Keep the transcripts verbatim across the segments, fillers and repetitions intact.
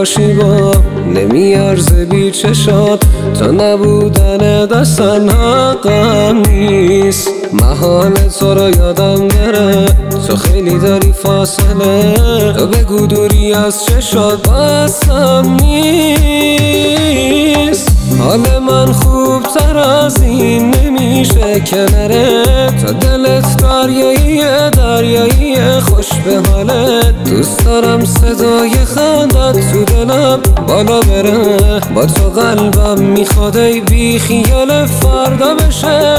باشی با نمیارزه بی چشات، تا نبودن دستن حقم نیست. محال تو رو یادم بره، تو خیلی داری فاصله، تو بگو دوری از چشات بسم نیست. حال من خوب تر از این نمیشه که نره، تا دلت دریایی دریایی خوش به حالت. دوست دارم صدای خندت تو دلم بالا بره، با تو قلبم میخواد ای بی خیال فردا بشه.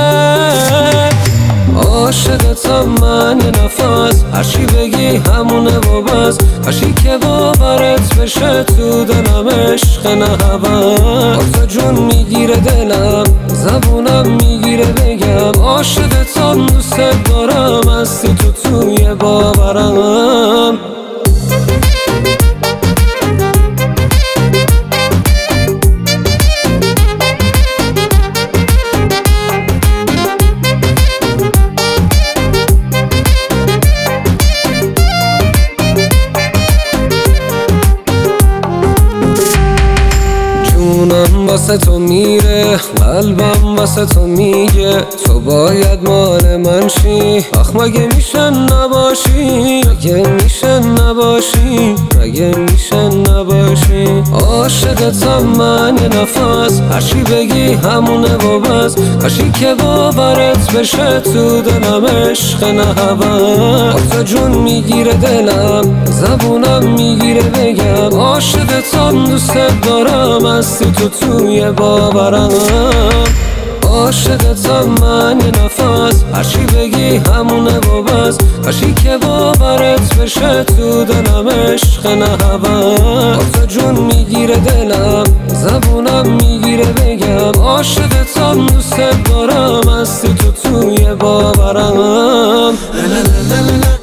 عاشقتم من یه نفس، هرچی بگی همونه و بس، کاشی که باورت بشه تو دلم عشق نه هوس. تو جون میگیره دلم، زبونم میگیره بگم عاشقتم دوست دارم، هستی تو توی باورم. جونم واسه تو میره، قلبم واسه تو میگه تو باید مال من شی. آخ مگه میشه نباشی، مگه میشه نباشی، مگه میشه نباشی. عاشقتم من یه نفس، هرچی بگی همونه و بس، کاشی که باورت بشه تو دلم عشق نه هوس. تو جون میگیره دلم، زبونم میگیره بگم عاشقتم دوست دارم، هستی تو توی باورم. عاشقتم من یه نفس، هرچی بگی همونه و بس، کاشی که باورت بشه تو دلم عشق نه هوس. تو جون میگیره دلم، زبونم میگیره بگم عاشقتم دوست دارم، هستی تو توی باورم.